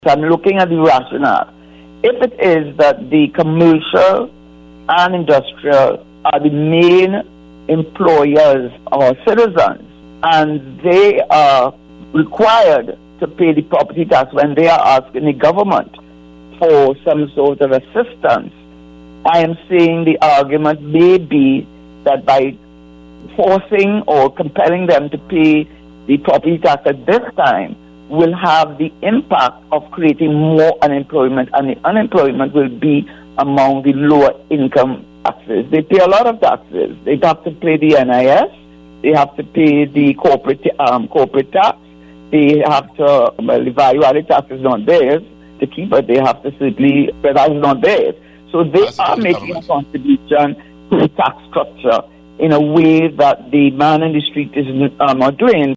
I'm looking at the rationale. If it is that the commercial and industrial are the main employers or citizens, and they are required to pay the property tax when they are asking the government for some sort of assistance, I am saying the argument may be that by forcing or compelling them to pay the property tax at this time will have the impact of creating more unemployment, and the unemployment will be among the lower income taxes. They pay a lot of taxes. They have to pay the NIS, they have to pay the corporate tax, they have to, the value-added tax is not theirs to keep, but they have to simply, but that's not theirs. So they are making a contribution to the tax structure in a way that the man in the street is not doing.